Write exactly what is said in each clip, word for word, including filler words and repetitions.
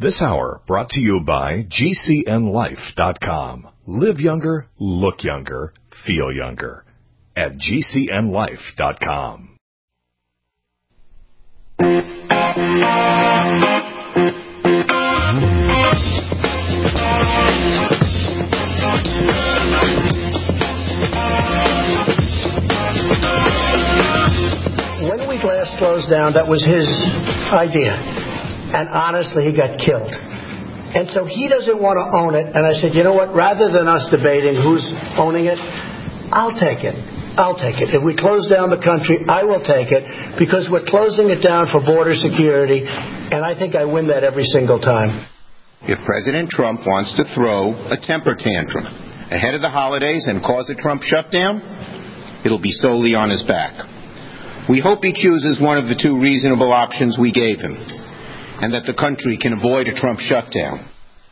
This hour brought to you by G C N life dot com. Live younger, look younger, feel younger at G C N life dot com. When we last closed down, that was his idea. And honestly, he got killed. And so he doesn't want to own it. And I said, you know what? Rather than us debating who's owning it, I'll take it. I'll take it. If we close down the country, I will take it because we're closing it down for border security. And I think I win that every single time. If President Trump wants to throw a temper tantrum ahead of the holidays and cause a Trump shutdown, it'll be solely on his back. We hope he chooses one of the two reasonable options we gave him, and that the country can avoid a Trump shutdown.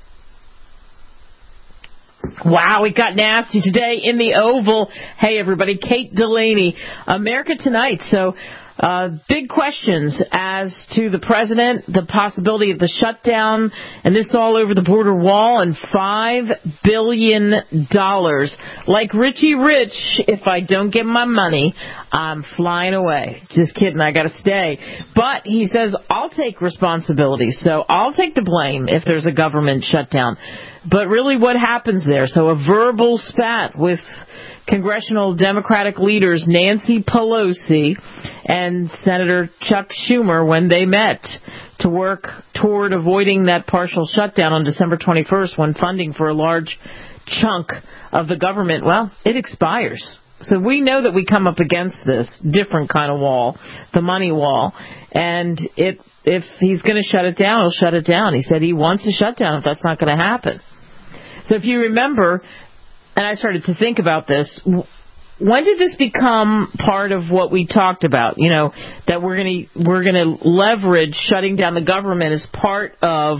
Wow, it got nasty today in the Oval. Hey, everybody, Kate Delaney, America Tonight. So, uh, big questions as to the president, the possibility of the shutdown, and this all over the border wall, and five billion dollars. Like Richie Rich, if I don't get my money, I'm flying away. Just kidding, I gotta stay. But he says, I'll take responsibility, so I'll take the blame if there's a government shutdown. But really, what happens there? So a verbal spat with congressional Democratic leaders Nancy Pelosi and Senator Chuck Schumer when they met to work toward avoiding that partial shutdown on December twenty-first when funding for a large chunk of the government, well, it expires. So we know that we come up against this different kind of wall, the money wall, and it, if he's going to shut it down, he'll shut it down. He said he wants to shut down if that's not going to happen. So if you remember, and I started to think about this, when did this become part of what we talked about? You know, that we're going to we're going to leverage shutting down the government as part of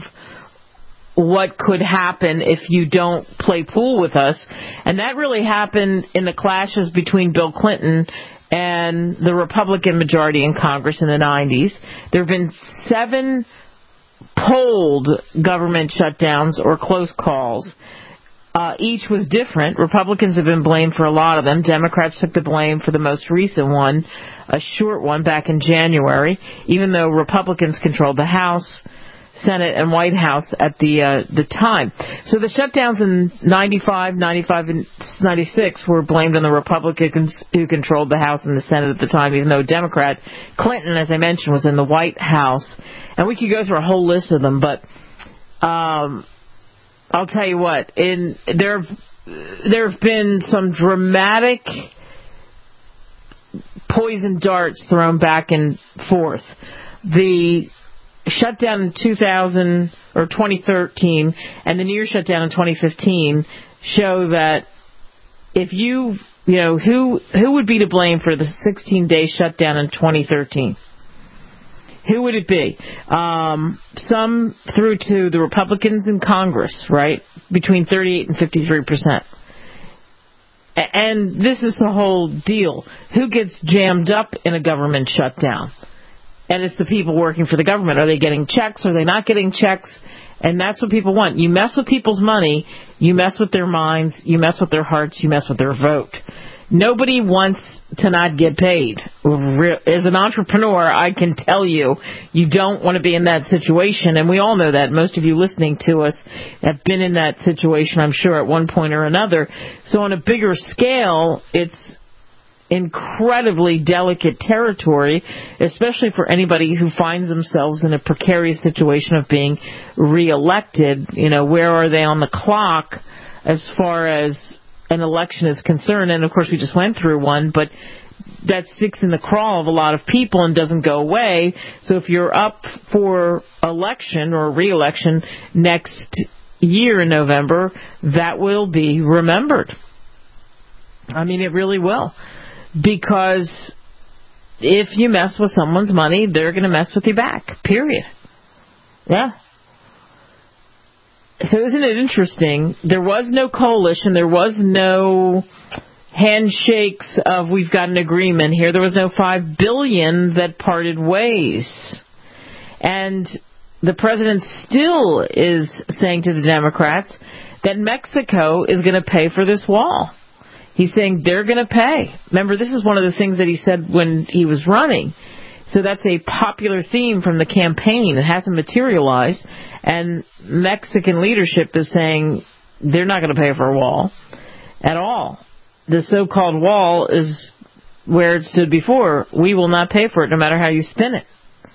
what could happen if you don't play pool with us. And that really happened in the clashes between Bill Clinton and the Republican majority in Congress in the nineties. There have been seven polled government shutdowns or close calls. Uh, each was different. Republicans have been blamed for a lot of them. Democrats took the blame for the most recent one, a short one back in January, even though Republicans controlled the House, Senate, and White House at the uh, the time. So the shutdowns in ninety-five, ninety-five, and ninety-six were blamed on the Republicans who controlled the House and the Senate at the time, even though Democrat Clinton, as I mentioned, was in the White House. And we could go through a whole list of them, but um, I'll tell you what, in there there have been some dramatic poison darts thrown back and forth. The shutdown in two thousand or twenty thirteen and the near shutdown in twenty fifteen show that if you, you know, who who would be to blame for the sixteen-day shutdown in twenty thirteen? Who would it be? Um, some through to the Republicans in Congress, right? Between thirty-eight and fifty-three percent. And this is the whole deal. Who gets jammed up in a government shutdown? And it's the people working for the government. Are they getting checks? Are they not getting checks? And that's what people want. You mess with people's money, you mess with their minds, you mess with their hearts, you mess with their vote. Nobody wants to not get paid. As an entrepreneur, I can tell you, you don't want to be in that situation, and we all know that. Most of you listening to us have been in that situation, I'm sure, at one point or another. So on a bigger scale, it's incredibly delicate territory, especially for anybody who finds themselves in a precarious situation of being reelected. You know, where are they on the clock as far as an election is concerned? And of course we just went through one, but that sticks in the craw of a lot of people and doesn't go away. So if you're up for election or re-election next year in November, that will be remembered. I mean, it really will. Because if you mess with someone's money, they're going to mess with you back, period. Yeah. So isn't it interesting? There was no coalition. There was no handshakes of we've got an agreement here. There was no five billion dollars that parted ways. And the president still is saying to the Democrats that Mexico is going to pay for this wall. He's saying they're going to pay. Remember, this is one of the things that he said when he was running. So that's a popular theme from the campaign. It hasn't materialized. And Mexican leadership is saying they're not going to pay for a wall at all. The so-called wall is where it stood before. We will not pay for it no matter how you spin it.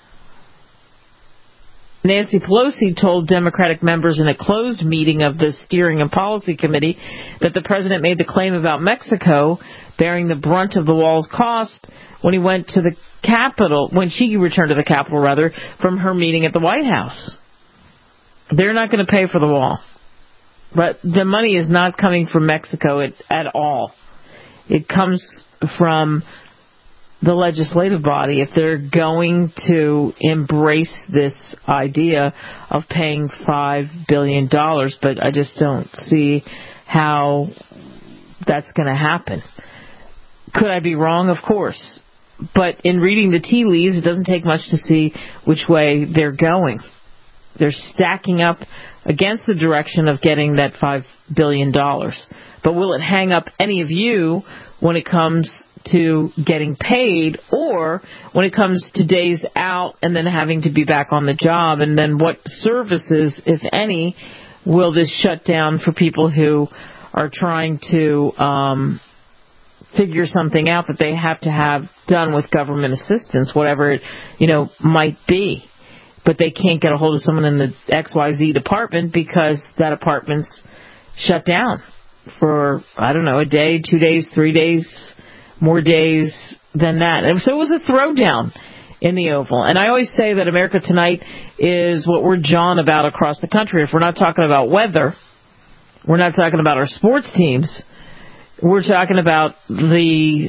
Nancy Pelosi told Democratic members in a closed meeting of the Steering and Policy Committee that the president made the claim about Mexico bearing the brunt of the wall's cost when he went to the Capitol, when she returned to the Capitol, rather, from her meeting at the White House. They're not going to pay for the wall. But the money is not coming from Mexico at, at all. It comes from the legislative body if they're going to embrace this idea of paying five billion dollars, but I just don't see how that's going to happen. Could I be wrong? Of course. But in reading the tea leaves, it doesn't take much to see which way they're going. They're stacking up against the direction of getting that five billion dollars. But will it hang up any of you when it comes to getting paid, or when it comes to days out and then having to be back on the job? And then what services, if any, will this shut down for people who are trying to um, figure something out that they have to have done with government assistance, whatever it, you know, might be? But they can't get a hold of someone in the X Y Z department because that department's shut down for, I don't know, a day, two days, three days, more days than that. And so it was a throwdown in the Oval. And I always say that America Tonight is what we're John about across the country. If we're not talking about weather, we're not talking about our sports teams, we're talking about the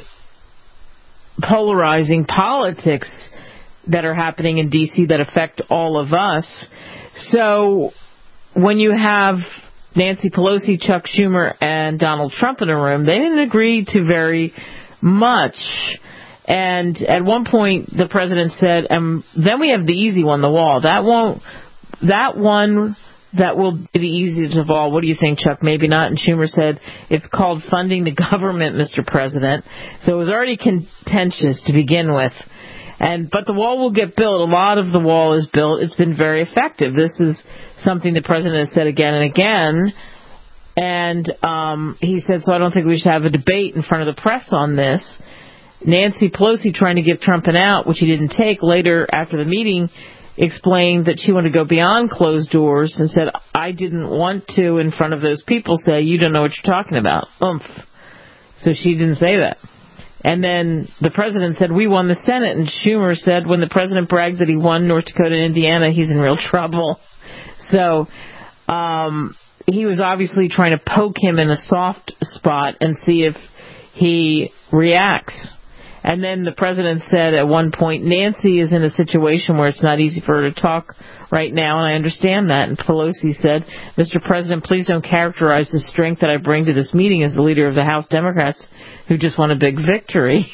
polarizing politics that are happening in D C that affect all of us. So when you have Nancy Pelosi, Chuck Schumer, and Donald Trump in a room, they didn't agree to very much. And at one point, the president said, and then we have the easy one, the wall. That won't, that one that will be the easiest of all. What do you think, Chuck? Maybe not. And Schumer said, it's called funding the government, Mister President. So it was already contentious to begin with. And but the wall will get built. A lot of the wall is built. It's been very effective. This is something the president has said again and again. And um, he said, so I don't think we should have a debate in front of the press on this. Nancy Pelosi, trying to give Trump an out, which he didn't take, later after the meeting explained that she wanted to go beyond closed doors and said, I didn't want to, in front of those people, say, you don't know what you're talking about. Oomph. So she didn't say that. And then the president said, we won the Senate. And Schumer said, when the president brags that he won North Dakota and Indiana, he's in real trouble. So um, he was obviously trying to poke him in a soft spot and see if he reacts. And then the president said at one point, Nancy is in a situation where it's not easy for her to talk right now, and I understand that. And Pelosi said, Mister President, please don't characterize the strength that I bring to this meeting as the leader of the House Democrats who just won a big victory.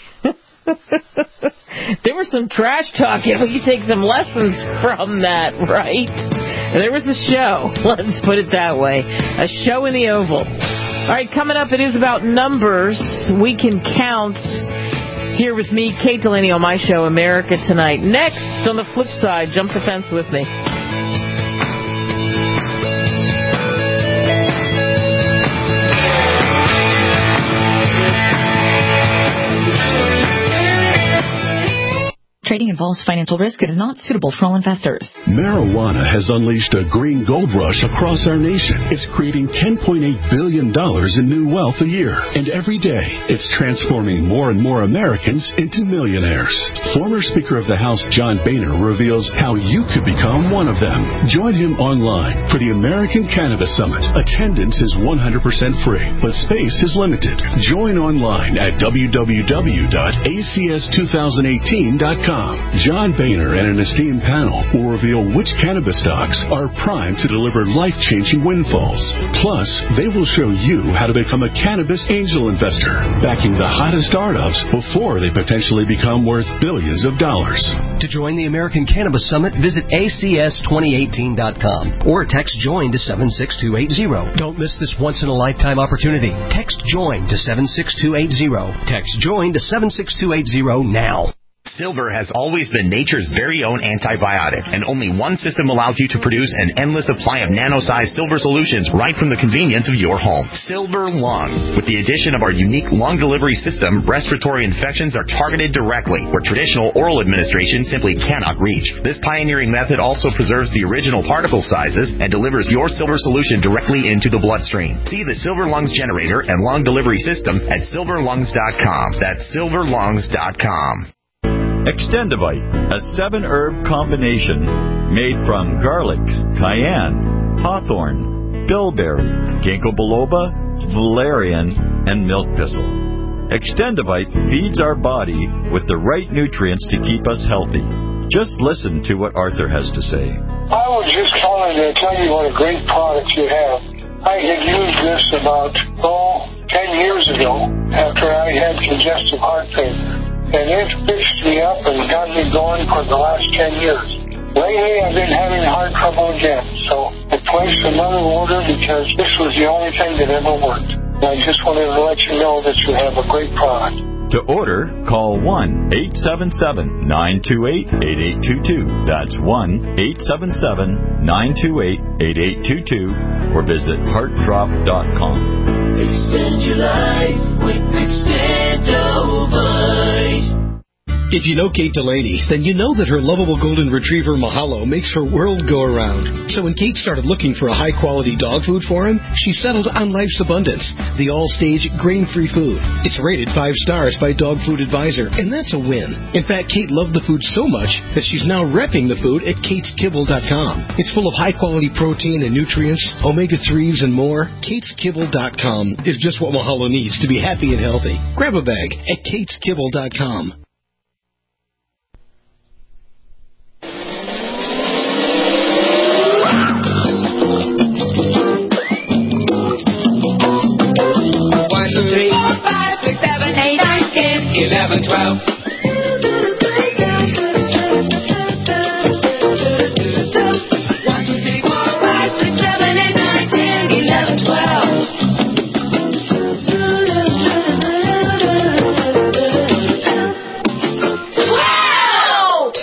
There was some trash talking. We can take some lessons from that, right? There was a show. Let's put it that way. A show in the Oval. All right, coming up, it is about numbers. We can count. Here with me, Kate Delaney, on my show, America Tonight. Next, on the flip side, jump the fence with me. Trading involves financial risk. It is not suitable for all investors. Marijuana has unleashed a green gold rush across our nation. It's creating ten point eight billion dollars in new wealth a year. And every day, it's transforming more and more Americans into millionaires. Former Speaker of the House John Boehner reveals how you could become one of them. Join him online for the American Cannabis Summit. Attendance is one hundred percent free, but space is limited. Join online at w w w dot a c s twenty eighteen dot com. John Boehner and an esteemed panel will reveal which cannabis stocks are primed to deliver life-changing windfalls. Plus, they will show you how to become a cannabis angel investor, backing the hottest startups before they potentially become worth billions of dollars. To join the American Cannabis Summit, visit A C S twenty eighteen dot com or text JOIN to seven six two eight zero. Don't miss this once-in-a-lifetime opportunity. Text JOIN to seven six two eight zero. Text JOIN to seven six two eight zero now. Silver has always been nature's very own antibiotic, and only one system allows you to produce an endless supply of nano-sized silver solutions right from the convenience of your home. Silver Lungs. With the addition of our unique lung delivery system, respiratory infections are targeted directly, where traditional oral administration simply cannot reach. This pioneering method also preserves the original particle sizes and delivers your silver solution directly into the bloodstream. See the Silver Lungs generator and lung delivery system at silver lungs dot com. That's silver lungs dot com. Extendivite, a seven-herb combination made from garlic, cayenne, hawthorn, bilberry, ginkgo biloba, valerian, and milk thistle. Extendivite feeds our body with the right nutrients to keep us healthy. Just listen to what Arthur has to say. I was just calling to tell you what a great product you have. I had used this about, oh, ten years ago after I had congestive heart failure. And it fixed me up and got me going for the last ten years. Lately, I've been having heart trouble again, so I placed another order because this was the only thing that ever worked. And I just wanted to let you know that you have a great product. To order, call one eight seven seven, nine two eight, eight eight two two. That's one eight seven seven, nine two eight, eight eight two two, or visit heart drop dot com. Extend your life with Extendovite. If you know Kate Delaney, then you know that her lovable golden retriever Mahalo makes her world go around. So when Kate started looking for a high-quality dog food for him, she settled on Life's Abundance, the all-stage grain-free food. It's rated five stars by Dog Food Advisor, and that's a win. In fact, Kate loved the food so much that she's now repping the food at kates kibble dot com. It's full of high-quality protein and nutrients, omega threes, and more. kates kibble dot com is just what Mahalo needs to be happy and healthy. Grab a bag at kates kibble dot com. Three, four, five, six, seven, eight, nine, ten, eleven, twelve. One, two, three, four, five, six, seven, eight, nine, ten, eleven, twelve. Twelve!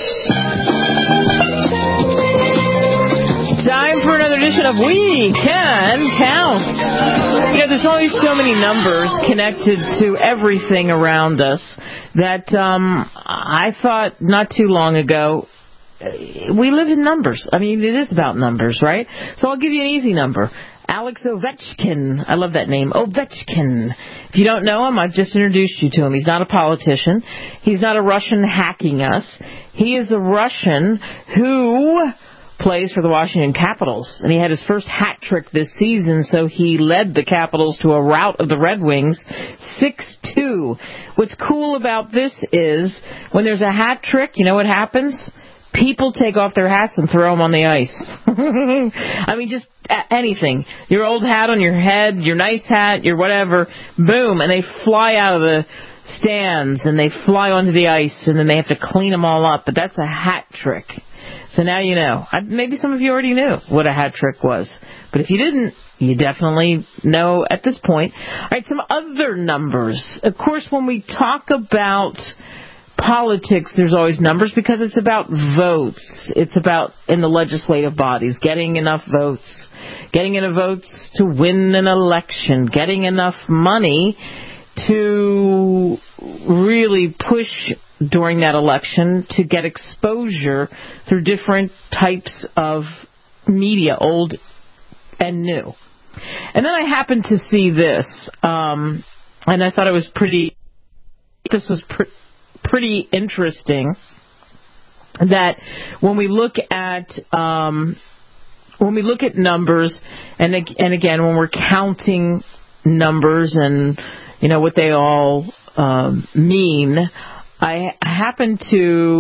Time for another edition of We Can Count. You know, there's always so many numbers connected to everything around us that um, I thought not too long ago, we live in numbers. I mean, it is about numbers, right? So I'll give you an easy number. Alex Ovechkin. I love that name, Ovechkin. If you don't know him, I've just introduced you to him. He's not a politician. He's not a Russian hacking us. He is a Russian who plays for the Washington Capitals, and he had his first hat trick this season, so he led the Capitals to a rout of the Red Wings, six two. What's cool about this is when there's a hat trick, you know what happens? People take off their hats and throw them on the ice. I mean, just anything. Your old hat on your head, your nice hat, your whatever, boom, and they fly out of the stands, and they fly onto the ice, and then they have to clean them all up, but that's a hat trick. So now you know. Maybe some of you already knew what a hat trick was. But if you didn't, you definitely know at this point. All right, some other numbers. Of course, when we talk about politics, there's always numbers because it's about votes. It's about, in the legislative bodies, getting enough votes. Getting enough votes to win an election. Getting enough money to really push during that election to get exposure through different types of media, old and new. And then I happened to see this, um, and I thought it was pretty, this was pr- pretty interesting, that when we look at, um, when we look at numbers, and, and again, when we're counting numbers and, you know, what they all um, mean, I happen to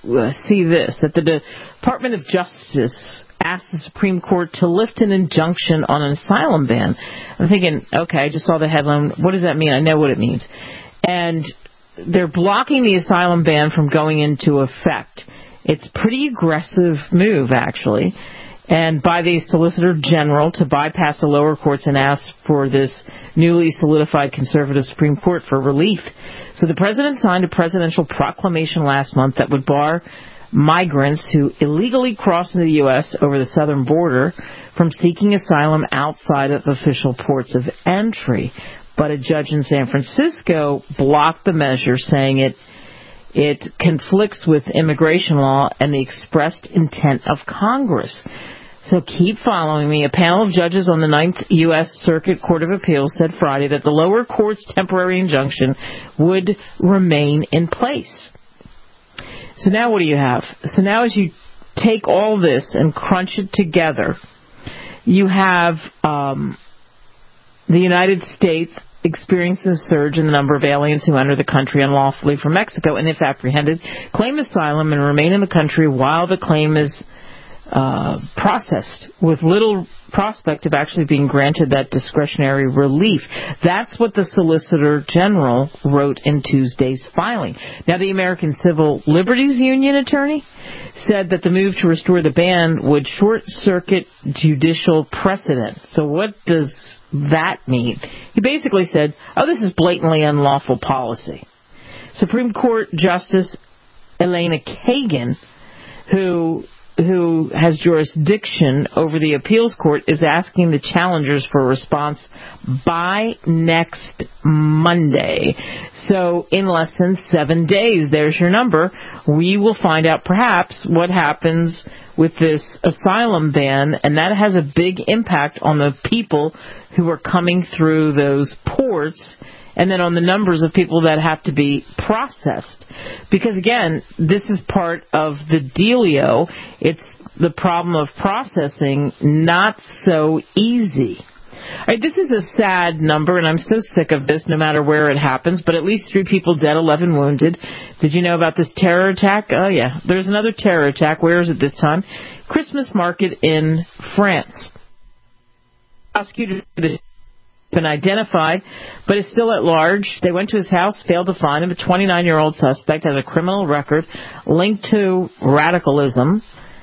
uh, see this, that the Department of Justice asked the Supreme Court to lift an injunction on an asylum ban. I'm thinking, okay, I just saw the headline. What does that mean? I know what it means. And they're blocking the asylum ban from going into effect. It's a pretty aggressive move, actually, and by the Solicitor General to bypass the lower courts and ask for this newly solidified conservative Supreme Court for relief. So the president signed a presidential proclamation last month that would bar migrants who illegally cross into the U S over the southern border from seeking asylum outside of official ports of entry. But a judge in San Francisco blocked the measure, saying it it conflicts with immigration law and the expressed intent of Congress. So keep following me. A panel of judges on the Ninth U S Circuit Court of Appeals said Friday that the lower court's temporary injunction would remain in place. So now what do you have? So now as you take all this and crunch it together, you have um, the United States experiences a surge in the number of aliens who enter the country unlawfully from Mexico and, if apprehended, claim asylum and remain in the country while the claim is uh, processed, with little prospect of actually being granted that discretionary relief. That's what the Solicitor General wrote in Tuesday's filing. Now, the American Civil Liberties Union attorney said that the move to restore the ban would short-circuit judicial precedent. So what does that mean? He basically said, oh, this is blatantly unlawful policy. Supreme Court Justice Elena Kagan, who who has jurisdiction over the appeals court, is asking the challengers for a response by next Monday. So in less than seven days, there's your number, we will find out perhaps what happens with this asylum ban, and that has a big impact on the people who are coming through those ports, and then on the numbers of people that have to be processed. Because, again, this is part of the dealio. It's the problem of processing, not so easy. All right, this is a sad number, and I'm so sick of this no matter where it happens, but at least three people dead, eleven wounded. Did you know about this terror attack? Oh, yeah, there's another terror attack. Where is it this time? Christmas market in France. Prosecutor been identified, but is still at large. They went to his house, failed to find him. A twenty-nine-year-old suspect has a criminal record linked to radicalism,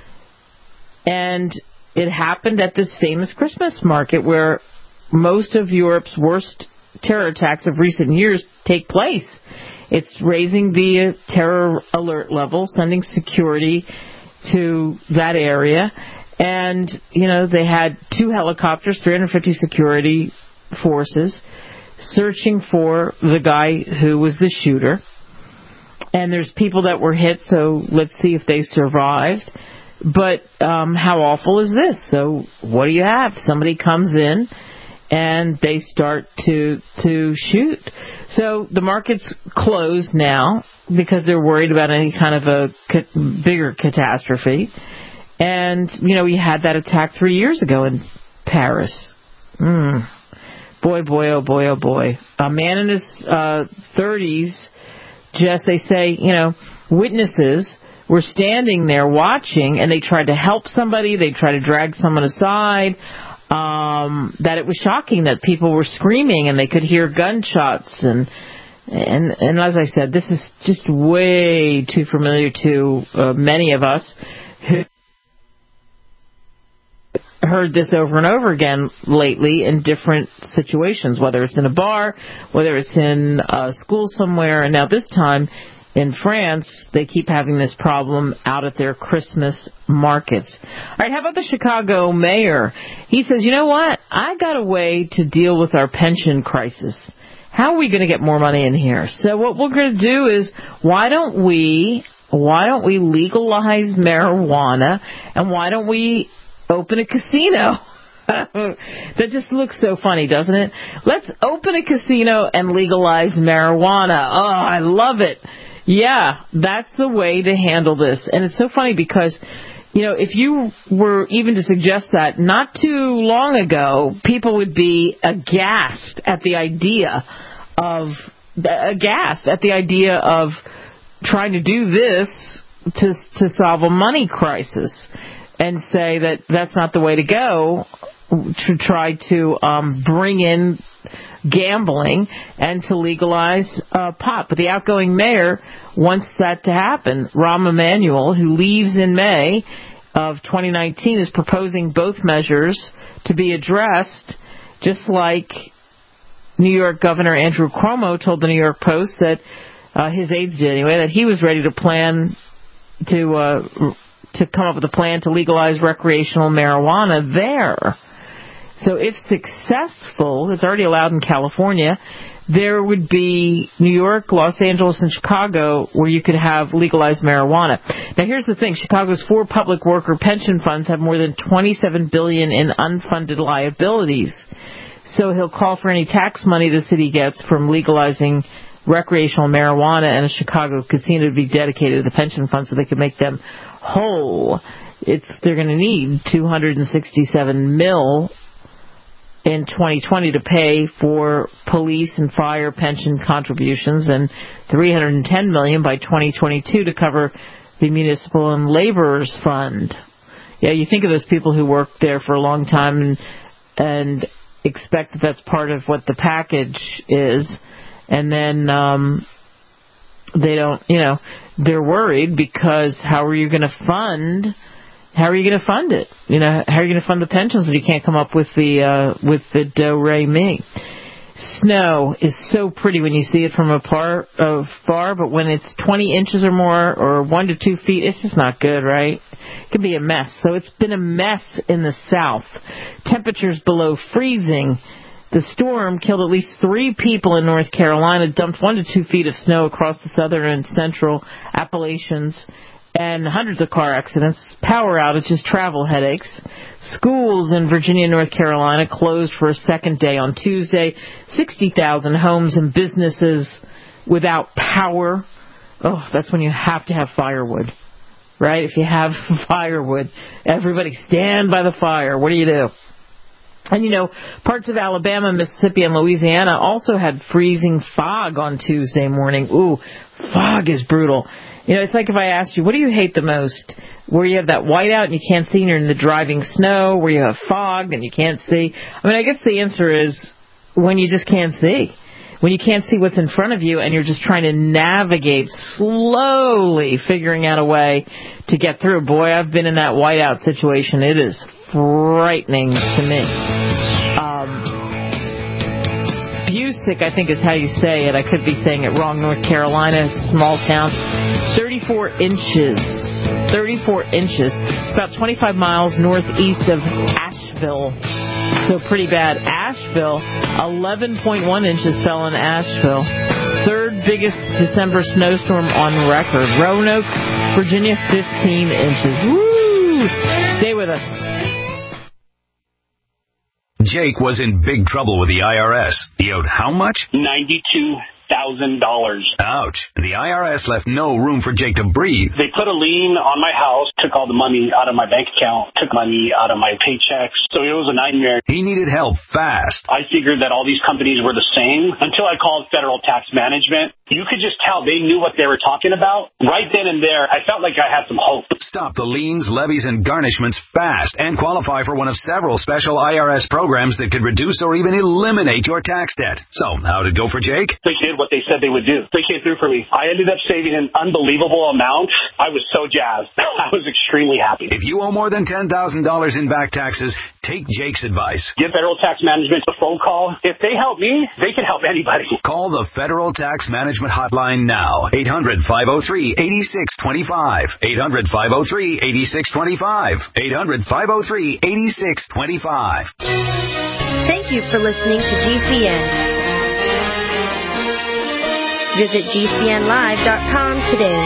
and it happened at this famous Christmas market where most of Europe's worst terror attacks of recent years take place. It's raising the terror alert level, sending security to that area, and, you know, they had two helicopters, three hundred fifty security forces searching for the guy who was the shooter, and there's people that were hit, so let's see if they survived. But um, how awful is this? So what do you have? Somebody comes in and they start to to shoot. So the market's closed now because they're worried about any kind of a ca- bigger catastrophe. And, you know, we had that attack three years ago in Paris. Mm. Boy, boy, oh boy, oh boy. A man in his uh, thirties, just, they say, you know, witnesses were standing there watching, and they tried to help somebody. They tried to drag someone aside. Um, that it was shocking that people were screaming and they could hear gunshots. And and and as I said, this is just way too familiar to uh, many of us who heard this over and over again lately in different situations, whether it's in a bar, whether it's in a school somewhere, and now this time in France, they keep having this problem out at their Christmas markets. All right, how about the Chicago mayor? He says, you know what? I got a way to deal with our pension crisis. How are we going to get more money in here? So what we're going to do is, why don't we, why don't we legalize marijuana, and why don't we open a casino? That just looks so funny, doesn't it? Let's open a casino and legalize marijuana. Oh, I love it. Yeah, that's the way to handle this. And it's so funny because, you know, if you were even to suggest that not too long ago, people would be aghast at the idea of, aghast at the idea of trying to do this to to solve a money crisis, and say that that's not the way to go, to try to um, bring in gambling and to legalize uh, pot. But the outgoing mayor wants that to happen. Rahm Emanuel, who leaves in May of twenty nineteen, is proposing both measures to be addressed, just like New York Governor Andrew Cuomo told the New York Post that uh, his aides did anyway, that he was ready to plan to uh, to come up with a plan to legalize recreational marijuana there. So if successful, it's already allowed in California, there would be New York, Los Angeles, and Chicago where you could have legalized marijuana. Now, here's the thing. Chicago's four public worker pension funds have more than twenty-seven billion dollars in unfunded liabilities. So he'll call for any tax money the city gets from legalizing recreational marijuana, and a Chicago casino to be dedicated to the pension fund so they can make them whole. It's they're going to need two hundred sixty-seven mil in twenty twenty to pay for police and fire pension contributions, and three hundred ten million by twenty twenty-two to cover the municipal and laborers fund. Yeah, you think of those people who work there for a long time and and expect that that's part of what the package is, and then um, they don't, you know, they're worried because how are you going to fund? How are you going to fund it? You know, how are you going to fund the pensions when you can't come up with the uh, with the do re mi? Snow is so pretty when you see it from afar, uh, far, but when it's twenty inches or more, or one to two feet, it's just not good, right? It can be a mess. So it's been a mess in the south. Temperatures below freezing. The storm killed at least three people in North Carolina, dumped one to two feet of snow across the southern and central Appalachians, and hundreds of car accidents, power outages, travel headaches. Schools in Virginia and North Carolina closed for a second day on Tuesday. sixty thousand homes and businesses without power. Oh, that's when you have to have firewood, right? If you have firewood, everybody stand by the fire. What do you do? And, you know, parts of Alabama, Mississippi, and Louisiana also had freezing fog on Tuesday morning. Ooh, fog is brutal. You know, it's like if I asked you, what do you hate the most? Where you have that whiteout and you can't see and you're in the driving snow, where you have fog and you can't see. I mean, I guess the answer is when you just can't see. When you can't see what's in front of you and you're just trying to navigate slowly, figuring out a way to get through. Boy, I've been in that whiteout situation. It is frightening to me. Um, Busick, I think is how you say it. I could be saying it wrong. North Carolina, small town. thirty-four inches. thirty-four inches. It's about twenty-five miles northeast of Asheville. So pretty bad. Asheville, eleven point one inches fell in Asheville. Third biggest December snowstorm on record. Roanoke, Virginia, fifteen inches. Woo! Stay with us. Jake was in big trouble with the I R S. He owed how much? ninety-two thousand dollars. Ouch. The I R S left no room for Jake to breathe. They put a lien on my house, took all the money out of my bank account, took money out of my paychecks. So it was a nightmare. He needed help fast. I figured that all these companies were the same until I called Federal Tax Management. You could just tell they knew what they were talking about. Right then and there, I felt like I had some hope. Stop the liens, levies, and garnishments fast and qualify for one of several special I R S programs that could reduce or even eliminate your tax debt. So, how'd it go for Jake? They did what they said they would do. They came through for me. I ended up saving an unbelievable amount. I was so jazzed. I was extremely happy. If you owe more than ten thousand dollars in back taxes, take Jake's advice. Give Federal Tax Management a phone call. If they help me, they can help anybody. Call the Federal Tax Management Hotline now. eight hundred, five oh three, eight six two five. eight hundred, five oh three, eight six two five. eight hundred, five oh three, eight six two five. Thank you for listening to G C N. Visit G C N live dot com today.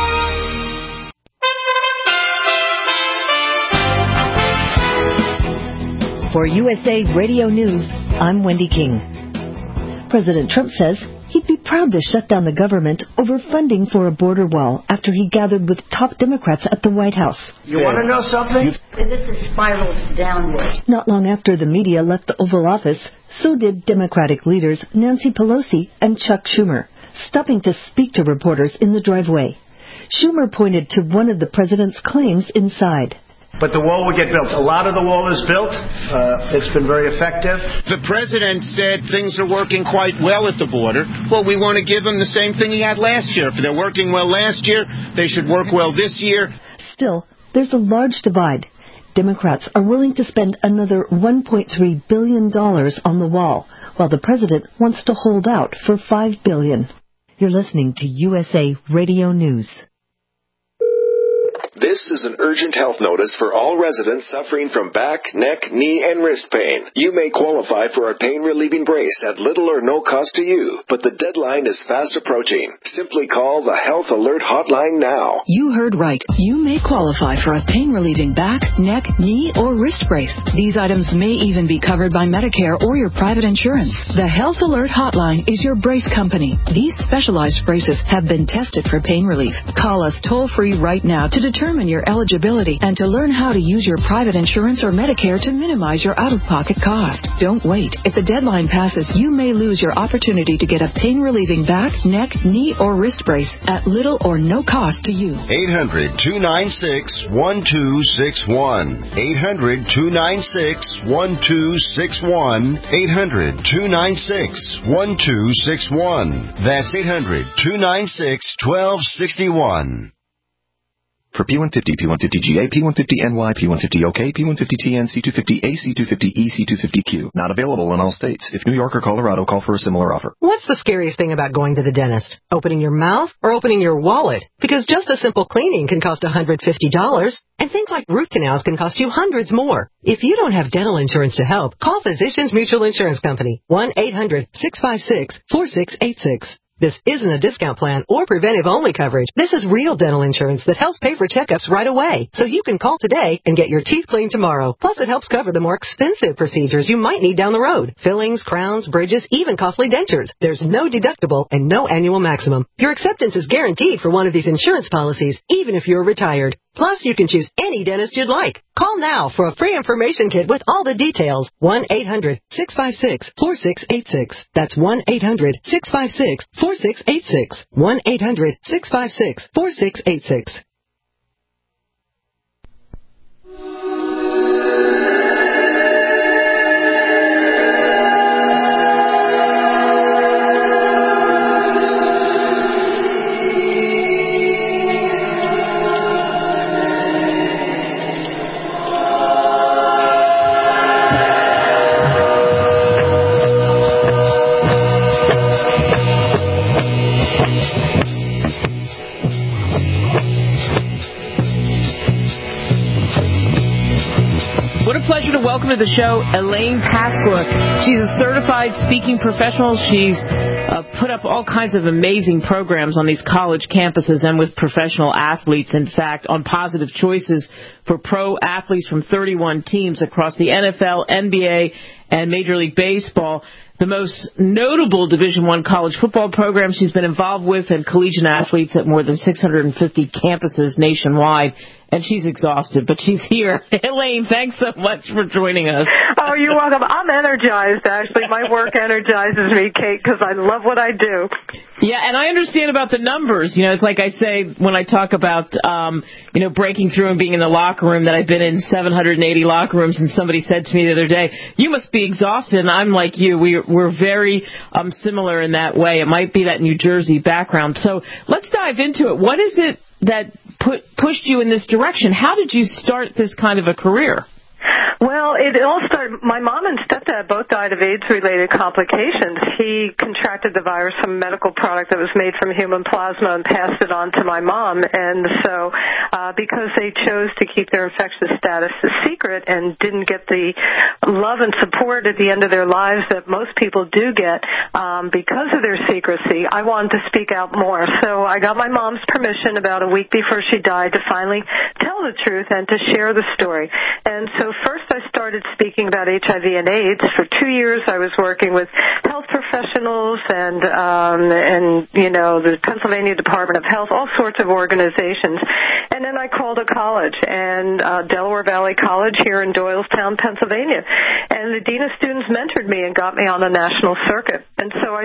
For U S A Radio News, I'm Wendy King. President Trump says he'd be proud to shut down the government over funding for a border wall after he gathered with top Democrats at the White House. You want to know something? This has spiraled downward. Not long after the media left the Oval Office, so did Democratic leaders Nancy Pelosi and Chuck Schumer, stopping to speak to reporters in the driveway. Schumer pointed to one of the president's claims inside. But the wall will get built. A lot of the wall is built. Uh, it's been very effective. The president said things are working quite well at the border. Well, we want to give him the same thing he had last year. If they're working well last year, they should work well this year. Still, there's a large divide. Democrats are willing to spend another one point three billion dollars on the wall, while the president wants to hold out for five billion dollars. You're listening to U S A Radio News. This is an urgent health notice for all residents suffering from back, neck, knee, and wrist pain. You may qualify for a pain-relieving brace at little or no cost to you, but the deadline is fast approaching. Simply call the Health Alert Hotline now. You heard right. You may qualify for a pain-relieving back, neck, knee, or wrist brace. These items may even be covered by Medicare or your private insurance. The Health Alert Hotline is your brace company. These specialized braces have been tested for pain relief. Call us toll-free right now to determine your eligibility and to learn how to use your private insurance or Medicare to minimize your out-of-pocket cost. Don't wait. If the deadline passes, you may lose your opportunity to get a pain-relieving back, neck, knee, or wrist brace at little or no cost to you. eight hundred, two nine six, one two six one. eight hundred, two nine six, one two six one. eight hundred, two nine six, one two six one. That's eight hundred, two nine six, one two six one. For P one fifty, P one fifty G A, P one fifty N Y, P one fifty O K, P one fifty T N, C two fifty A, C two fifty E, C two fifty Q. Not available in all states. If New York or Colorado, call for a similar offer. What's the scariest thing about going to the dentist? Opening your mouth or opening your wallet? Because just a simple cleaning can cost one hundred fifty dollars, and things like root canals can cost you hundreds more. If you don't have dental insurance to help, call Physicians Mutual Insurance Company, one eight hundred, six five six, four six eight six. This isn't a discount plan or preventive-only coverage. This is real dental insurance that helps pay for checkups right away. So you can call today and get your teeth cleaned tomorrow. Plus, it helps cover the more expensive procedures you might need down the road. Fillings, crowns, bridges, even costly dentures. There's no deductible and no annual maximum. Your acceptance is guaranteed for one of these insurance policies, even if you're retired. Plus, you can choose any dentist you'd like. Call now for a free information kit with all the details. one eight hundred, six five six, four six eight six. That's one eight hundred, six five six, four six eight six. one eight hundred, six five six, four six eight six. Welcome to the show, Elaine Pasqua. She's a certified speaking professional. She's uh, put up all kinds of amazing programs on these college campuses and with professional athletes. In fact, on positive choices for pro athletes from thirty-one teams across the N F L, N B A, and Major League Baseball. The most notable Division I college football program she's been involved with, and collegiate athletes at more than six hundred fifty campuses nationwide. And she's exhausted, but she's here. Elaine, thanks so much for joining us. Oh, you're welcome. I'm energized, actually. My work energizes me, Kate, because I love what I do. Yeah, and I understand about the numbers. You know, it's like I say when I talk about, um, you know, breaking through and being in the locker room, that I've been in seven hundred eighty locker rooms, and somebody said to me the other day, you must be exhausted. And I'm like you. We, we're very um, similar in that way. It might be that New Jersey background. So let's dive into it. What is it that put pushed you in this direction? How did you start this kind of a career? Well, it all started, my mom and stepdad both died of AIDS-related complications. He contracted the virus from a medical product that was made from human plasma and passed it on to my mom. And so uh, because they chose to keep their infectious status a secret and didn't get the love and support at the end of their lives that most people do get um, because of their secrecy, I wanted to speak out more. So I got my mom's permission about a week before she died to finally tell the truth and to share the story. And so first I started speaking about H I V and AIDS. For two years I was working with health professionals and, um, and you know, the Pennsylvania Department of Health, all sorts of organizations. And then I called a college, and uh, Delaware Valley College here in Doylestown, Pennsylvania. And the dean of students mentored me and got me on the national circuit. And so I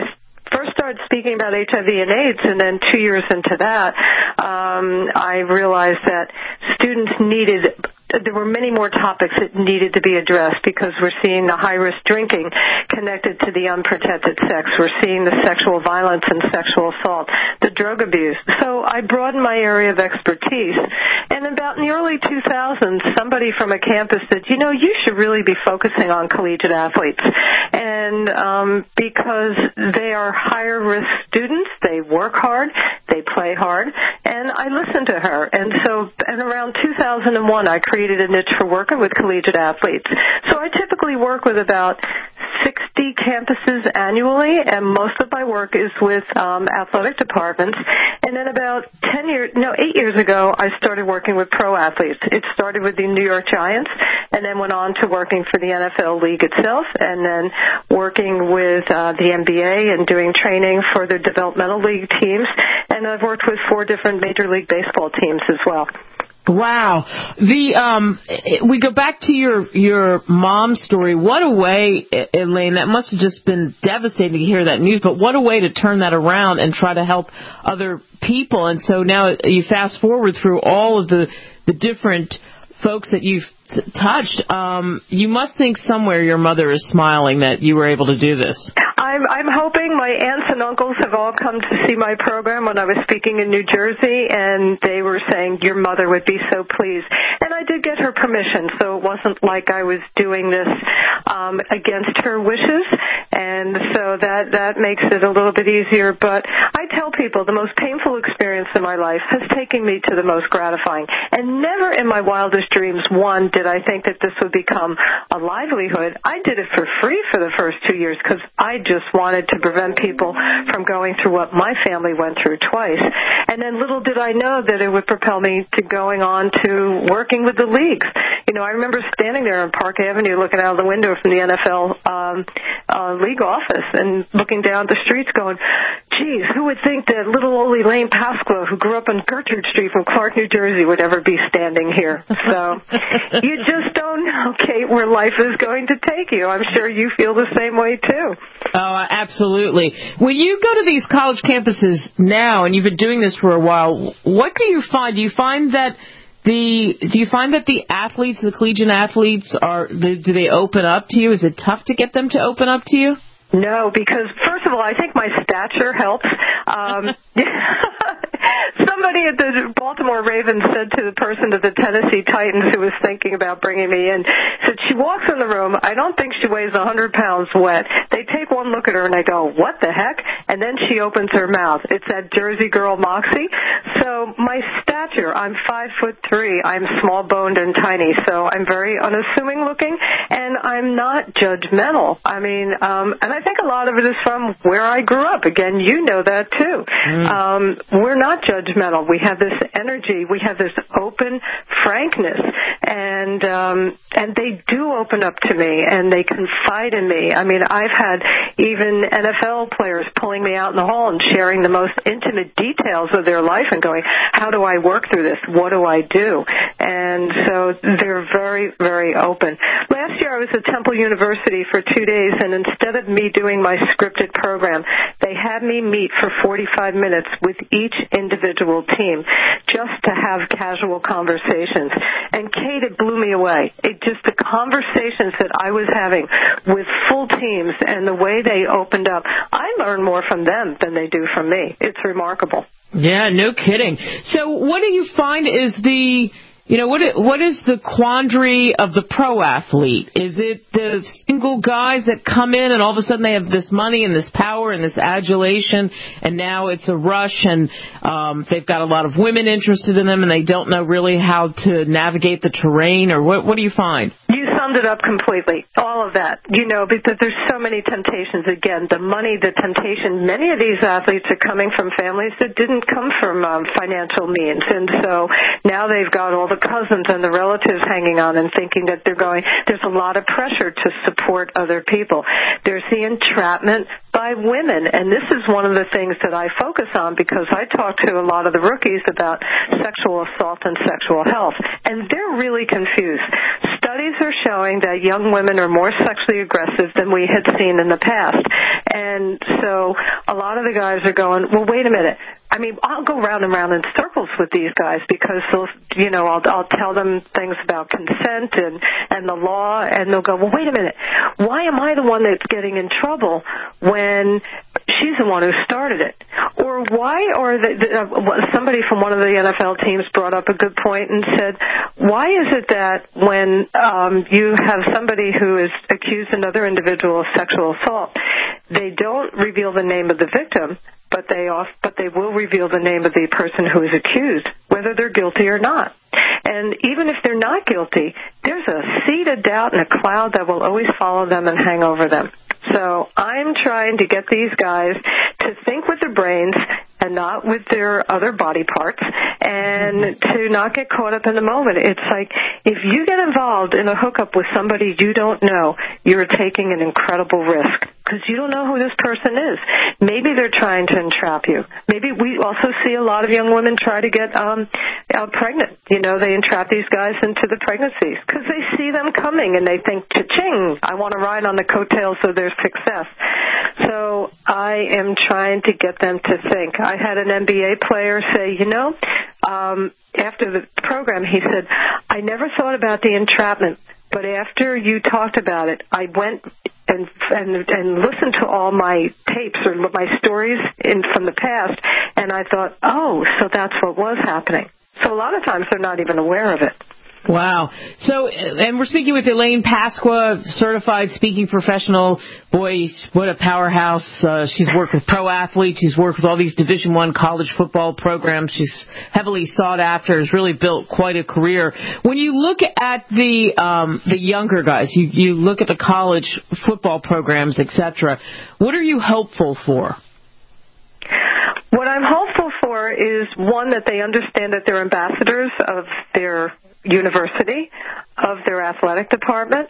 first started speaking about H I V and AIDS, and then two years into that, um, I realized that students needed there were many more topics that needed to be addressed because we're seeing the high-risk drinking connected to the unprotected sex. We're seeing the sexual violence and sexual assault, the drug abuse. So I broadened my area of expertise. And about in the early two thousands, somebody from a campus said, you know, you should really be focusing on collegiate athletes. And um, because they are higher-risk students, they work hard, they play hard, and I listened to her. And so and around two thousand one, I created created a niche for working with collegiate athletes. So I typically work with about sixty campuses annually, and most of my work is with um, athletic departments. And then about ten years, no, eight years ago, I started working with pro athletes. It started with the New York Giants, and then went on to working for the N F L League itself, and then working with uh, the N B A and doing training for the developmental league teams. And I've worked with four different Major League Baseball teams as well. Wow. The um we go back to your your mom's story. What a way, Elaine, that must have just been devastating to hear that news, but what a way to turn that around and try to help other people. And so now you fast forward through all of the the different folks that you've t- touched. Um you must think somewhere your mother is smiling that you were able to do this. I'm, I'm hoping. My aunts and uncles have all come to see my program when I was speaking in New Jersey, and they were saying your mother would be so pleased. And I did get her permission, so it wasn't like I was doing this um, against her wishes, and so that, that makes it a little bit easier. But I tell people the most painful experience in my life has taken me to the most gratifying. And never in my wildest dreams, one, did I think that this would become a livelihood. I did it for free for the first two years because I just wanted to prevent people from going through what my family went through twice. And then little did I know that it would propel me to going on to working with the leagues. You know, I remember standing there on Park Avenue looking out of the window from the N F L um, uh, league office and looking down the streets going, geez, who would think that little old Elaine Pasqua, who grew up on Gertrude Street from Clark, New Jersey, would ever be standing here. So you just don't know, Kate, where life is going to take you. I'm sure you feel the same way, too. Oh, absolutely. When you go to these college campuses now, and you've been doing this for a while, what do you find? Do you find that the do you find that the athletes, the collegiate athletes, are do they open up to you? Is it tough to get them to open up to you? No, because first of all, I think my stature helps. Um, somebody at the Baltimore Ravens said to the person at the Tennessee Titans who was thinking about bringing me in, said she walks in the room, I don't think she weighs one hundred pounds wet. They take one look at her and they go, what the heck? And then she opens her mouth. It's that Jersey girl moxie. So my stature, I'm five foot three. I'm small boned and tiny, so I'm very unassuming looking, and I'm not judgmental. I mean, um, and I I think a lot of it is from where I grew up. Again, you know that too. Mm. Um, we're not judgmental. We have this energy. We have this open frankness, and um, and they do open up to me, and they confide in me. I mean, I've had even N F L players pulling me out in the hall and sharing the most intimate details of their life and going, how do I work through this? What do I do? And so they're very, very open. Last year I was at Temple University for two days, and instead of me doing my scripted program, they had me meet for forty-five minutes with each individual team just to have casual conversations. And Kate, it blew me away. It just the conversations that I was having with full teams and the way they opened up, I learned more from them than they do from me. It's remarkable. Yeah, no kidding. So what do you find is the You know, what what is the quandary of the pro athlete? Is it the single guys that come in and all of a sudden they have this money and this power and this adulation, and now it's a rush, and um, they've got a lot of women interested in them and they don't know really how to navigate the terrain? Or what, what do you find? You summed it up completely, all of that. You know, because there's so many temptations. Again, the money, the temptation. Many of these athletes are coming from families that didn't come from um, financial means, and so now they've got all the cousins and the relatives hanging on and thinking that they're going, there's a lot of pressure to support other people. There's the entrapment by women, and this is one of the things that I focus on because I talk to a lot of the rookies about sexual assault and sexual health, and they're really confused. studies are showing that young women are more sexually aggressive than we had seen in the past. And so a lot of the guys are going, well, wait a minute. I mean, I'll go round and round in circles with these guys because they'll, you know, I'll, I'll tell them things about consent and, and the law, and they'll go, well, wait a minute. Why am I the one that's getting in trouble when she's the one who started it? Or why are the, the, uh, somebody from one of the N F L teams brought up a good point and said, why is it that when um, you have somebody who is accused another individual of sexual assault, they don't reveal the name of the victim, but they off, but they will reveal the name of the person who is accused, whether they're guilty or not. And even if they're not guilty, there's a seed of doubt and a cloud that will always follow them and hang over them. So I'm trying to get these guys to think with their brains and not with their other body parts, and to not get caught up in the moment. It's like if you get involved in a hookup with somebody you don't know, you're taking an incredible risk because you don't know who this person is. Maybe they're trying to entrap you. Maybe we also see a lot of young women try to get um, uh, pregnant. You know, they entrap these guys into the pregnancies because they see them coming and they think, cha-ching, I want to ride on the coattails of their success. So I am trying to get them to think. I had an N B A player say, you know, um, after the program, he said, I never thought about the entrapment, but after you talked about it, I went and and, and listened to all my tapes or my stories in, from the past, and I thought, oh, so that's what was happening. So a lot of times they're not even aware of it. Wow. So, and we're speaking with Elaine Pasqua, certified speaking professional. Boy, what a powerhouse. Uh, she's worked with pro athletes. She's worked with all these Division I college football programs. She's heavily sought after, has really built quite a career. When you look at the um, the younger guys, you, you look at the college football programs, et cetera, what are you hopeful for? What I'm hopeful for is, one, that they understand that they're ambassadors of their university, of their athletic department,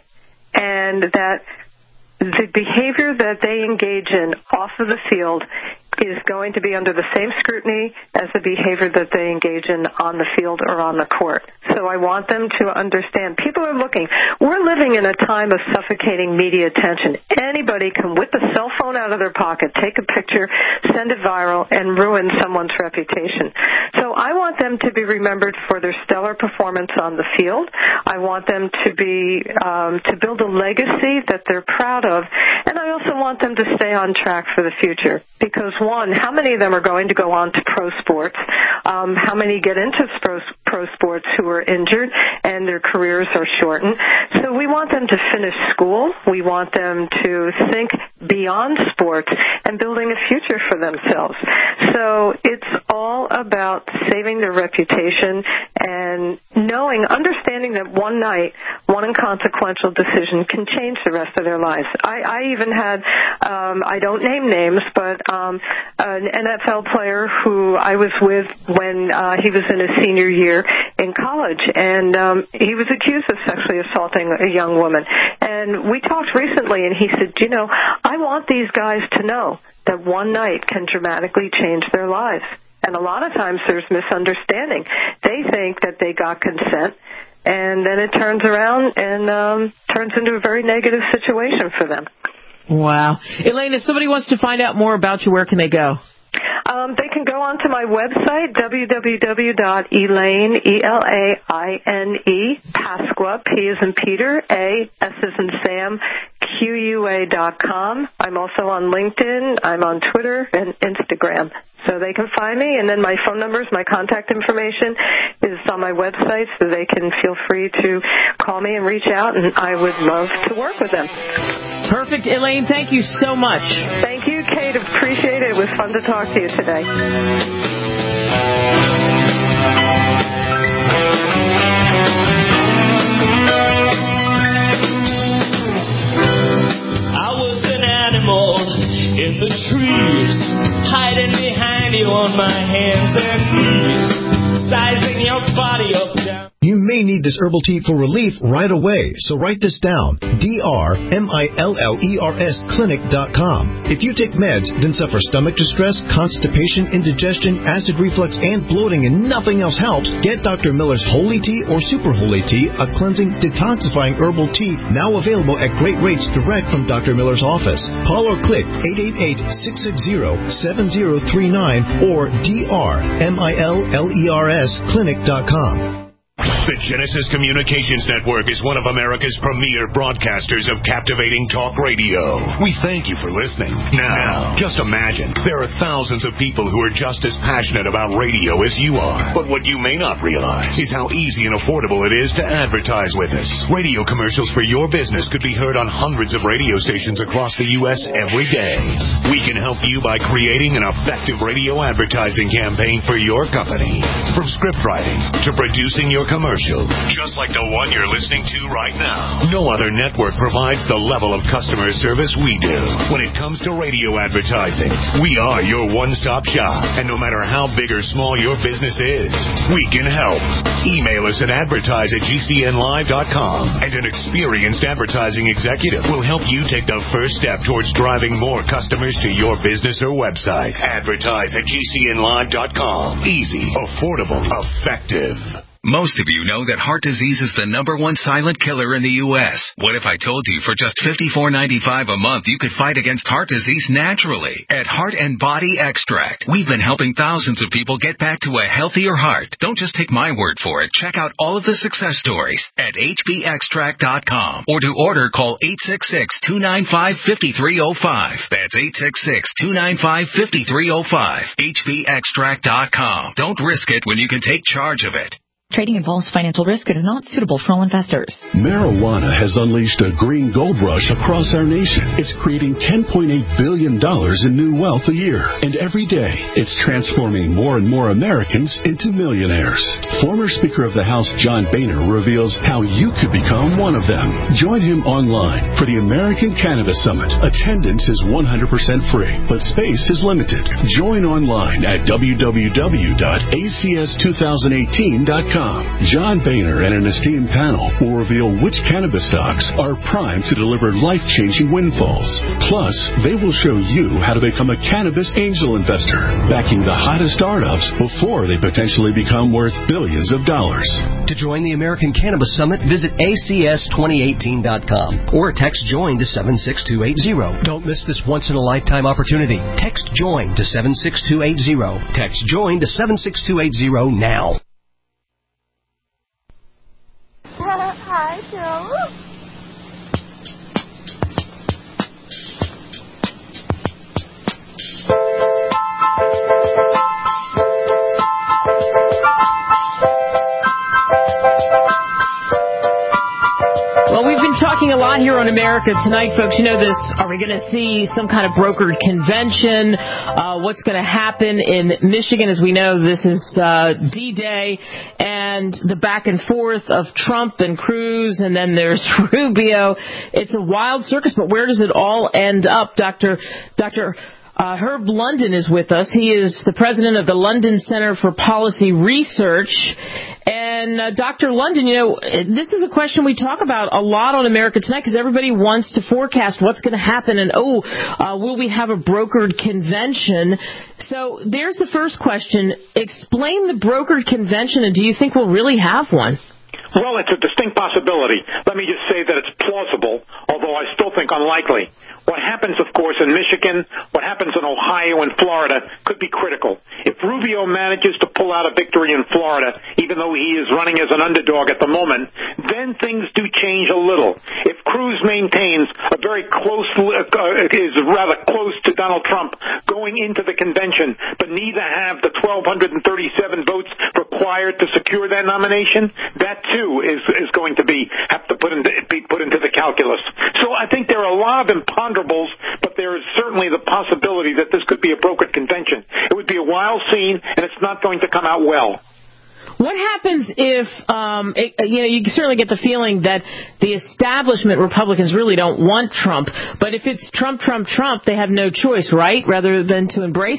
and that the behavior that they engage in off of the field is going to be under the same scrutiny as the behavior that they engage in on the field or on the court. So I want them to understand. People are looking. We're living in a time of suffocating media attention. Anybody can whip a cell phone out of their pocket, take a picture, send it viral, and ruin someone's reputation. So I want them to be remembered for their stellar performance on the field. I want them to be um, to build a legacy that they're proud of, and I also want them to stay on track for the future. Because one, how many of them are going to go on to pro sports? Um, how many get into pro, pro sports who are injured and their careers are shortened? So we want them to finish school. We want them to think beyond sports and building a future for themselves. So it's all about saving their reputation and knowing, understanding that one night, one inconsequential decision can change the rest of their lives. I, I even had, um, I don't name names, but um, an N F L player who I was with when uh, he was in his senior year in college, and um, he was accused of sexually assaulting a young woman. And we talked recently, and he said, you know, I want these guys to know that one night can dramatically change their lives. And a lot of times there's misunderstanding. They think that they got consent, and then it turns around and um, turns into a very negative situation for them. Wow. Elaine, if somebody wants to find out more about you, where can they go? Um, they can go onto my website, w w w dot elaine, E L A I N E, Pasqua, P as in Peter, A, S as in Sam, Q U A dot com. I'm also on LinkedIn. I'm on Twitter and Instagram. So they can find me, and then my phone numbers, my contact information is on my website, so they can feel free to call me and reach out, and I would love to work with them. Perfect. Elaine, thank you so much. Thank you, Kate. Appreciate it. It was fun to talk to you today. I was an animal in the trees, hiding behind you on my hands and knees, sizing your body up down. You may need this herbal tea for relief right away, so write this down. D R M I L L E R S clinic dot com. If you take meds, then suffer stomach distress, constipation, indigestion, acid reflux, and bloating, and nothing else helps, get Doctor Miller's Holy Tea or Super Holy Tea, a cleansing, detoxifying herbal tea, now available at great rates direct from Doctor Miller's office. Call or click eight eight eight, six six zero, seven zero three nine or D R M I L L E R S clinic dot com. The Genesis Communications Network is one of America's premier broadcasters of captivating talk radio. We thank you for listening. Now, just imagine, there are thousands of people who are just as passionate about radio as you are. But what you may not realize is how easy and affordable it is to advertise with us. Radio commercials for your business could be heard on hundreds of radio stations across the U S every day. We can help you by creating an effective radio advertising campaign for your company. From script writing to producing your commercial, just like the one you're listening to right now. No other network provides the level of customer service we do. When it comes to radio advertising, we are your one-stop shop. And no matter how big or small your business is, we can help. Email us at advertise at G C N live dot com, and an experienced advertising executive will help you take the first step towards driving more customers to your business or website. Advertise at G C N live dot com. Easy, affordable, effective. Most of you know that heart disease is the number one silent killer in the U S What if I told you for just fifty-four ninety-five a month you could fight against heart disease naturally? At Heart and Body Extract, we've been helping thousands of people get back to a healthier heart. Don't just take my word for it. Check out all of the success stories at H B extract dot com, or to order, call eight six six, two nine five, five three zero five. That's eight six six, two nine five, five three zero five. H B extract dot com. Don't risk it when you can take charge of it. Trading involves financial risk and is not suitable for all investors. Marijuana has unleashed a green gold rush across our nation. It's creating ten point eight billion dollars in new wealth a year. And every day, it's transforming more and more Americans into millionaires. Former Speaker of the House John Boehner reveals how you could become one of them. Join him online for the American Cannabis Summit. Attendance is one hundred percent free, but space is limited. Join online at w w w dot a c s two thousand eighteen dot com. John Boehner and an esteemed panel will reveal which cannabis stocks are primed to deliver life-changing windfalls. Plus, they will show you how to become a cannabis angel investor, backing the hottest startups before they potentially become worth billions of dollars. To join the American Cannabis Summit, visit A C S twenty eighteen dot com or text JOIN to seven six two eight zero. Don't miss this once-in-a-lifetime opportunity. Text JOIN to seven six two eight zero. Text JOIN to seven six two eight zero now. Hi, Joe. Well, we've been talking a lot here on America Tonight, folks. You know this. Are we going to see some kind of brokered convention? Uh, what's going to happen in Michigan? As we know, this is uh, D-Day, and the back and forth of Trump and Cruz, and then there's Rubio. It's a wild circus, but where does it all end up? Doctor Doctor Uh, Herb London is with us. He is the president of the London Center for Policy Research. And uh, Doctor London, you know, this is a question we talk about a lot on America Tonight because everybody wants to forecast what's going to happen and, oh, uh, will we have a brokered convention? So there's the first question. Explain the brokered convention, and do you think we'll really have one? Well, it's a distinct possibility. Let me just say that it's plausible, although I still think unlikely. What happens, of course, in Michigan, what happens in Ohio and Florida could be critical. If Rubio manages to pull out a victory in Florida, even though he is running as an underdog at the moment, then things do change a little. If Cruz maintains a very close, uh, is rather close to Donald Trump going into the convention, but neither have the one thousand two hundred thirty-seven votes required to secure that nomination, that too is is going to be have to put into, be put into the calculus. So I think there are a lot of imponderables, but there is certainly the possibility that this could be a brokered convention. It would be a wild scene, and it's not going to come out well. What happens if, um, it, you know, you certainly get the feeling that the establishment Republicans really don't want Trump, but if it's Trump, Trump, Trump, they have no choice, right, rather than to embrace him?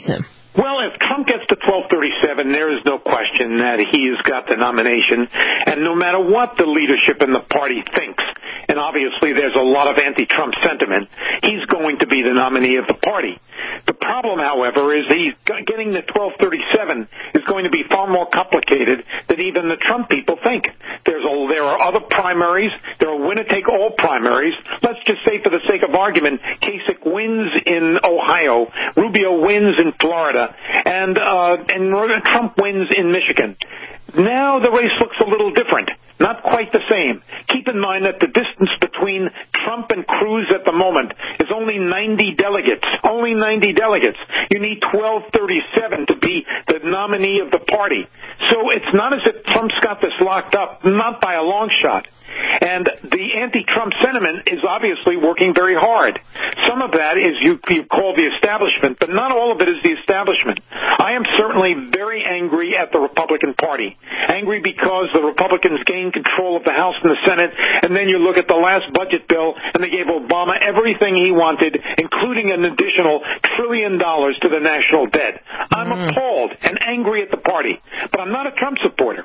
Well, if Trump gets to twelve thirty-seven, there is no question that he has got the nomination. And no matter what the leadership in the party thinks, and obviously there's a lot of anti-Trump sentiment, he's going to be the nominee of the party. The problem, however, is he's getting to twelve thirty-seven is going to be far more complicated than even the Trump people think. There's a, there are other primaries. There are winner-take-all primaries. Let's just say, for the sake of argument, Kasich wins in Ohio, Rubio wins in Florida, and uh, and Trump wins in Michigan. Now the race looks a little different. Not quite the same. Keep in mind that the distance between Trump and Cruz at the moment is only ninety delegates. Only ninety delegates. You need twelve thirty-seven to be the nominee of the party. So it's not as if Trump's got this locked up, not by a long shot. And the anti-Trump sentiment is obviously working very hard. Some of that is you, you call the establishment, but not all of it is the establishment. I am certainly very angry at the Republican Party. Angry because the Republicans gained control of the House and the Senate, and then you look at the last budget bill, and they gave Obama everything he wanted, including an additional trillion dollars to the national debt. I'm mm. appalled and angry at the party, but I'm not a Trump supporter.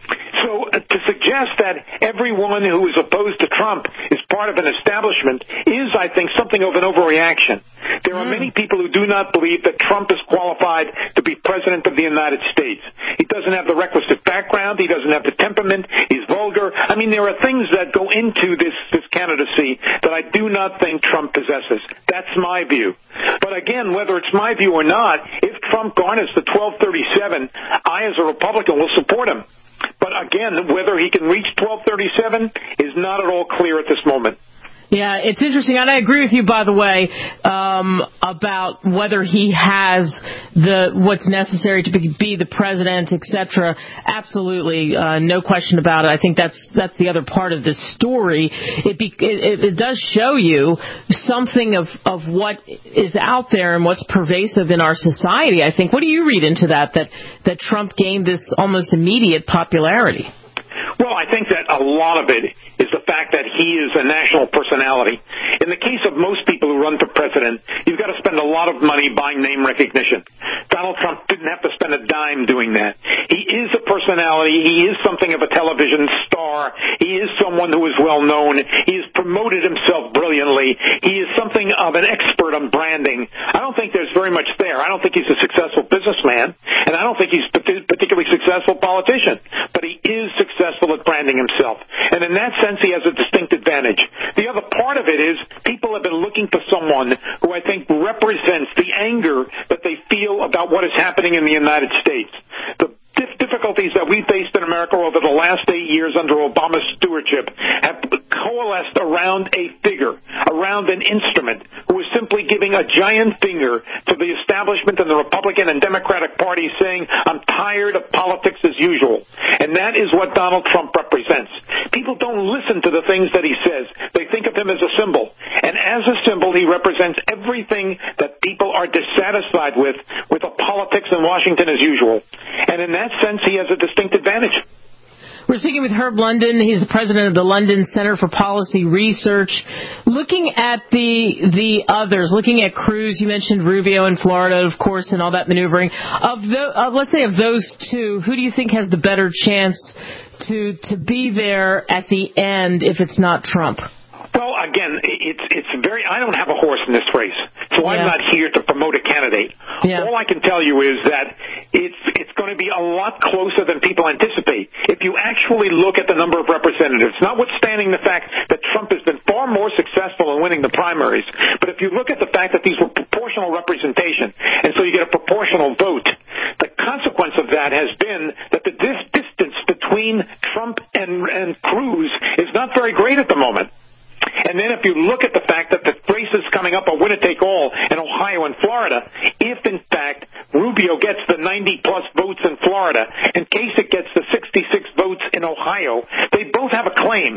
So uh, to suggest that everyone who is opposed to Trump is part of an establishment is, I think, something of an overreaction. There are mm. many people who do not believe that Trump is qualified to be president of the United States. He doesn't have the requisite background. He doesn't have the temperament. He's vulgar. I mean, there are things that go into this, this candidacy that I do not think Trump possesses. That's my view. But again, whether it's my view or not, if Trump garners the twelve thirty-seven, I, as a Republican, will support him. But again, whether he can reach twelve thirty-seven is not at all clear at this moment. Yeah, it's interesting, and I agree with you, by the way, um, about whether he has the what's necessary to be, be the president, et cetera. Absolutely, uh, no question about it. I think that's that's the other part of this story. It, be, it, it does show you something of, of what is out there and what's pervasive in our society. I think. What do you read into that? That that Trump gained this almost immediate popularity. Well, I think that a lot of it is the fact that he is a national personality. In the case of most people who run for president, you've got to spend a lot of money buying name recognition. Donald Trump didn't have to spend a dime doing that. He is a personality. He is something of a television star. He is someone who is well known. He has promoted himself brilliantly. He is something of an expert on branding. I don't think there's very much there. I don't think he's a successful businessman, and I don't think he's a particularly successful politician. But he is successful at branding himself. And in that sense, he has a distinct advantage. The other part of it is people have been looking for someone who I think represents the anger that they feel about what is happening in the United States. The difficulties that we faced in America over the last eight years under Obama's stewardship have coalesced around a figure, around an instrument who is simply giving a giant finger to the establishment and the Republican and Democratic parties saying, I'm tired of politics as usual. And that is what Donald Trump represents. People don't listen to the things that he says. They think of him as a symbol. And as a symbol, he represents everything that people are dissatisfied with, with a politics in Washington as usual. And in that sense, he has a distinct advantage. We're speaking with Herb London. He's the president of the London Center for Policy Research. Looking at the the others, looking at Cruz, you mentioned Rubio in Florida, of course, and all that maneuvering. Of the, uh, let's say of those two, who do you think has the better chance to to be there at the end if it's not Trump? Well, again, it's it's very. I don't have a horse in this race, so yeah. I'm not here to promote a candidate. Yeah. All I can tell you is that it's it's going to be a lot closer than people anticipate. If you actually look at the number of representatives, notwithstanding the fact that Trump has been far more successful in winning the primaries, but if you look at the fact that these were proportional representation, and so you get a proportional vote, the consequence of that has been that the dis- distance between Trump and, and Cruz is not very great at the moment. And then if you look at the fact that the races coming up are winner-take-all in Ohio and Florida, if, in fact, Rubio gets the ninety-plus votes in Florida and Kasich gets the sixty-six votes in Ohio, they both have a claim.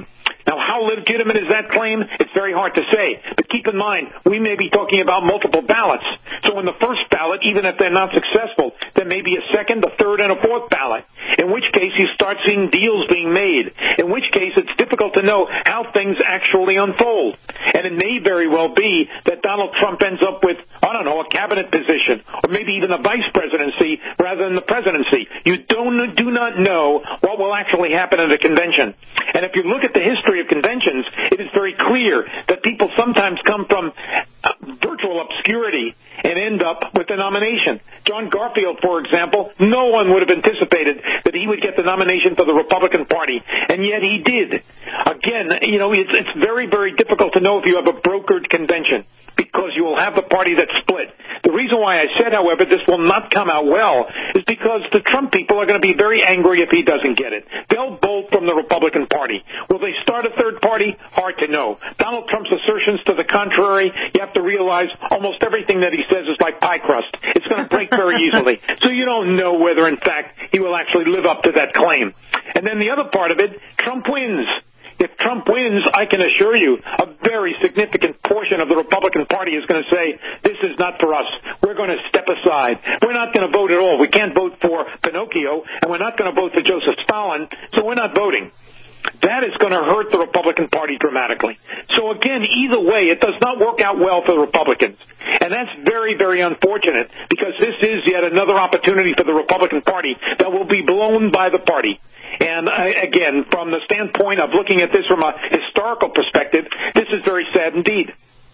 Now, how legitimate is that claim? It's very hard to say. But keep in mind, we may be talking about multiple ballots. So in the first ballot, even if they're not successful, there may be a second, a third, and a fourth ballot, in which case you start seeing deals being made, in which case it's difficult to know how things actually unfold. And it may very well be that Donald Trump ends up with, I don't know, a cabinet position, or maybe even a vice presidency rather than the presidency. You don't, do not know what will actually happen at a convention. And if you look at the history of conventions, it is very clear that people sometimes come from uh, virtual obscurity and end up with the nomination. John Garfield, for example, no one would have anticipated that he would get the nomination for the Republican Party, and yet he did. Again, you know, it's, it's very, very difficult to know if you have a brokered convention, because you will have the party that's split. The reason why I said, however, this will not come out well is because the Trump people are going to be very angry if he doesn't get it. They'll bolt from the Republican Party. Will they start a third party? Hard to know. Donald Trump's assertions to the contrary, you have to realize almost everything that he says is like pie crust. It's going to break very easily. So you don't know whether, in fact, he will actually live up to that claim. And then the other part of it, Trump wins. If Trump wins, I can assure you a very significant portion of the Republican Party is going to say, this is not for us. We're going to step aside. We're not going to vote at all. We can't vote for Pinocchio, and we're not going to vote for Joseph Stalin, so we're not voting. That is going to hurt the Republican Party dramatically. So again, either way, it does not work out well for the Republicans. And that's very, very unfortunate, because this is yet another opportunity for the Republican Party that will be blown by the party. And uh, again, from the standpoint of looking at this from a historical perspective, this is very sad indeed.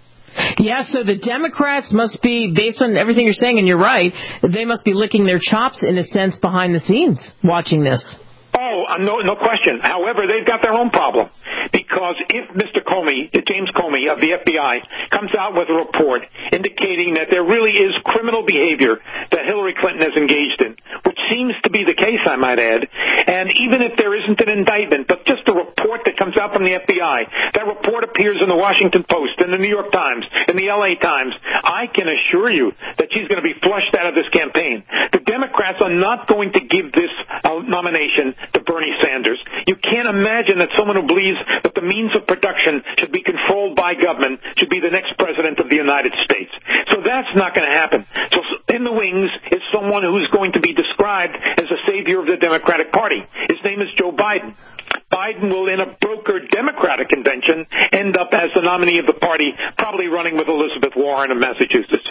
Yeah, so the Democrats must be, based on everything you're saying, and you're right, they must be licking their chops, in a sense, behind the scenes watching this. Oh, uh, no, no question. However, they've got their own problem. Because if Mister Comey, James Comey of the F B I, comes out with a report indicating that there really is criminal behavior that Hillary Clinton has engaged in, which seems to be the case, I might add, and even if there isn't an indictment, but just a report that comes out from the F B I, that report appears in the Washington Post, in the New York Times, in the L A Times, I can assure you that she's going to be flushed out of this campaign. The Democrats are not going to give this uh, nomination to Bernie Sanders. You can't imagine that someone who believes that the means of production should be controlled by government should be the next president of the United States. So that's not going to happen. So in the wings is someone who's going to be described as a savior of the Democratic Party. His name is Joe Biden. Biden will, in a brokered Democratic convention, end up as the nominee of the party, probably running with Elizabeth Warren of Massachusetts.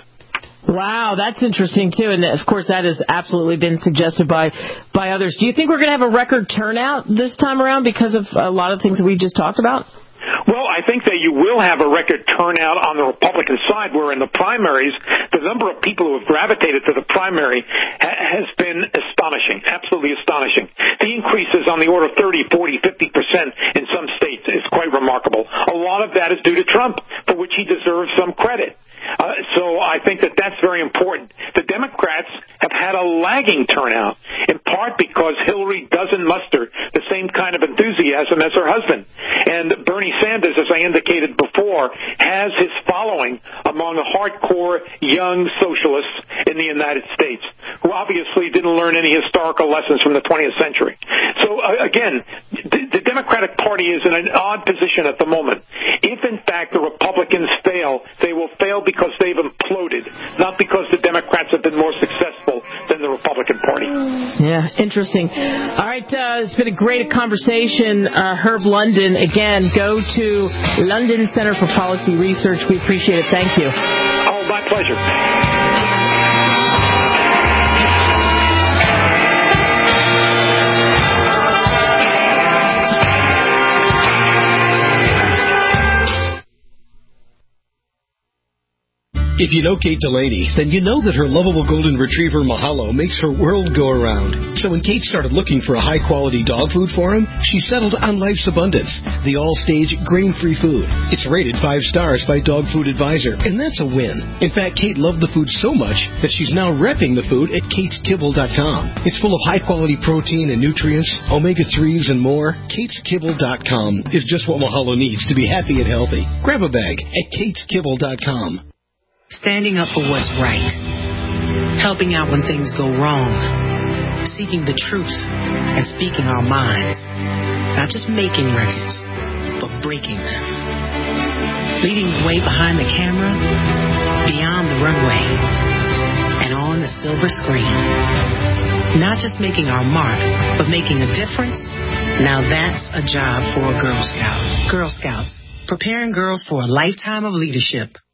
Wow, that's interesting, too. And, of course, that has absolutely been suggested by, by others. Do you think we're going to have a record turnout this time around because of a lot of things that we just talked about? Well, I think that you will have a record turnout on the Republican side, where in the primaries, the number of people who have gravitated to the primary ha- has been astonishing, absolutely astonishing. The increases on the order of thirty, forty, fifty percent in some states is quite remarkable. A lot of that is due to Trump, for which he deserves some credit. Uh, so I think that that's very important. The Democrats have had a lagging turnout, in part because Hillary doesn't muster the same kind of enthusiasm as her husband. And Bernie Sanders, as I indicated before, has his following among the hardcore young socialists in the United States, who obviously didn't learn any historical lessons from the twentieth century. So, uh, again, the, the Democratic Party is in an odd position at the moment. If, in fact, the Republicans fail, they will fail because they've imploded, not because the Democrats have been more successful than the Republican Party. Yeah, interesting. All right, uh, it's been a great conversation. Uh, Herb London, again, go to London Center for Policy Research. We appreciate it. Thank you. Oh, my pleasure. If you know Kate Delaney, then you know that her lovable golden retriever Mahalo makes her world go around. So when Kate started looking for a high-quality dog food for him, she settled on Life's Abundance, the all-stage grain-free food. It's rated five stars by Dog Food Advisor, and that's a win. In fact, Kate loved the food so much that she's now repping the food at kates kibble dot com. It's full of high-quality protein and nutrients, omega threes, and more. kates kibble dot com is just what Mahalo needs to be happy and healthy. Grab a bag at kates kibble dot com. Standing up for what's right, helping out when things go wrong, seeking the truth, and speaking our minds, not just making records, but breaking them. Leading the way behind the camera, beyond the runway, and on the silver screen. Not just making our mark, but making a difference. Now that's a job for a Girl Scout. Girl Scouts, preparing girls for a lifetime of leadership.